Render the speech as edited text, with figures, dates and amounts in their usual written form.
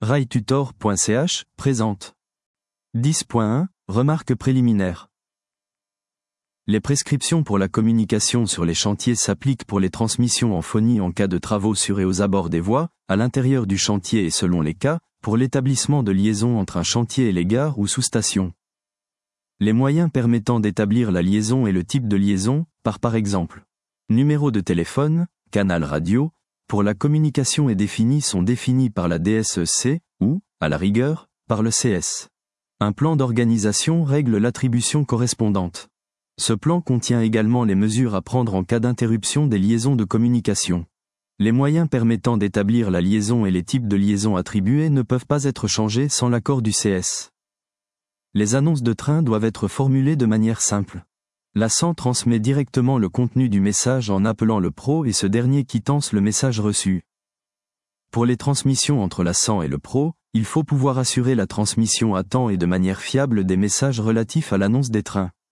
railtutor.ch présente 10.1 Remarques préliminaires. Les prescriptions pour la communication sur les chantiers s'appliquent pour les transmissions en phonie en cas de travaux sur et aux abords des voies, à l'intérieur du chantier et selon les cas, pour l'établissement de liaison entre un chantier et les gares ou sous-stations. Les moyens permettant d'établir la liaison et le type de liaison, par exemple, numéro de téléphone, canal radio, pour la communication sont définis par la DSEC, ou, à la rigueur, par le CS. Un plan d'organisation règle l'attribution correspondante. Ce plan contient également les mesures à prendre en cas d'interruption des liaisons de communication. Les moyens permettant d'établir la liaison et les types de liaisons attribués ne peuvent pas être changés sans l'accord du CS. Les annonces de train doivent être formulées de manière simple. L'ASAN transmet directement le contenu du message en appelant le pro et ce dernier quittance le message reçu. Pour les transmissions entre l'ASAN et le pro, il faut pouvoir assurer la transmission à temps et de manière fiable des messages relatifs à l'annonce des trains.